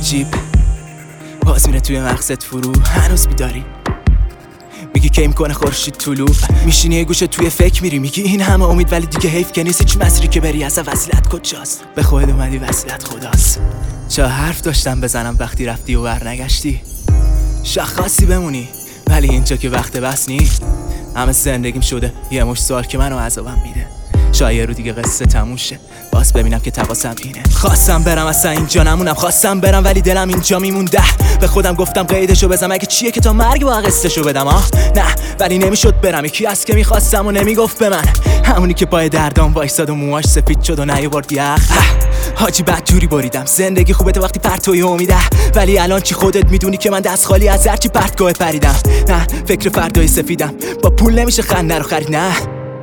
جیب باز میره توی مغزت فرو. هنوز بیداری میگی کی میکنه خورشید طلوع. میشینی یه گوشه توی فکر میری میگی این همه امید ولی دیگه حیف که نیست هیچ مسیری که بری. اصلا وسیلت کجاست؟ به خودت اومدی وسیلت خداست. چه حرف داشتم بزنم وقتی رفتی و برنگشتی. شخصی بمونی ولی اینجا که وقت بس نی. همه زندگیم شده یه مش سوال که منو عذابم میده. شاید یه رو دیگه قصه تموم شه باز ببینم که تقاسم اینه. خواستم برم اصلا اینجا نمونم، خواستم برم ولی دلم اینجا میمونده. به خودم گفتم قیدشو بزنم اگه چیه که تا مرگ با قصهشو بدم. نه ولی نمیشد برم. یکی از که میخواستم و نمیگفت به من، همونی که پای دردام وایساد و موهاش سفید شد و نیاورد یخ. حاجی بد جوری بریدم. زندگی خوبه تا وقتی پرتوی امیده، ولی الان چی خودت میدونی که من دست خالی از هرچی پرتگاه پریدم. نه فکر فردای سفیدم، با پول نمیشه خنده رو خرید. نه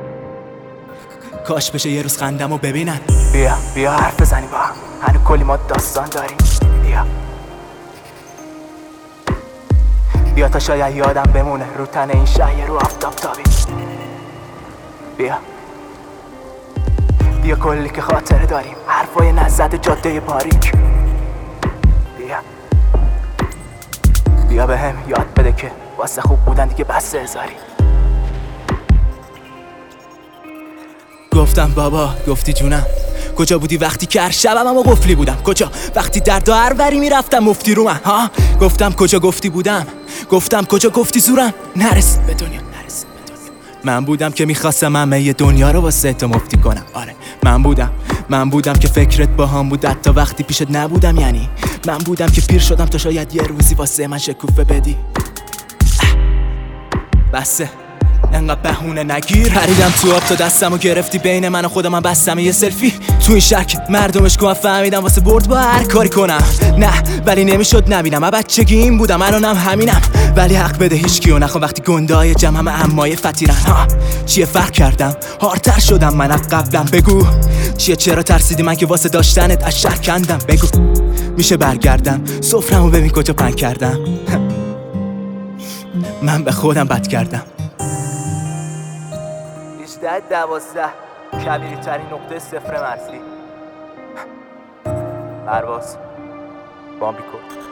کاش بشه یه روز خندم و ببینن. بیا حرف بزنی با هم، هنو کلی ما داستان داریم. بیا تا شاید یادم بمونه رو تن این شهر رو آفتاب تابی. بیا کلی که خاطره داریم، حرفای نزد جاده باریک. بیا به هم یاد بده که واسه خوب بودن دیگه بس هزاری. گفتم بابا گفتی جونم، کجا بودی وقتی که هر شبم و قفلی بودم؟ کجا وقتی در هر وری میرفتم مفتی رو من؟ ها گفتم کجا گفتی بودم، گفتم کجا گفتی زورم نرسید به دنیا. من بودم که میخواستم همه دنیا رو واسه تو مفتی کنم. آره من بودم که فکرت با هم بود حتی وقتی پیشت نبودم. یعنی من بودم که پیر شدم تا شاید یه روزی واسه من شکوفه بدی. بسه انقدر بهونه نگیر. پریدم تو آب تا دستمو گرفتی بین من و خودم. من بستم یه سلفی تو این شک مردمش کنم. فهمیدم واسه برد با هر کاری کنم. نه ولی نمیشد نبینم. من بچگی این بودم الانم همینم. ولی حق بده هیچکیو نخوام وقتی گندای جمع همه امای فتیرن. چیه فرق کردم هارتر شدم من از قبلم. بگو چیه چرا ترسیدی من که واسه داشتنت از شهر کندم. بگو میشه برگردم سفرمو ببین کجا پنگ کردم. من به خودم بد کردم. 18-12 کبیری ترین نقطه صفر مرزی. پرواز بامبیکو.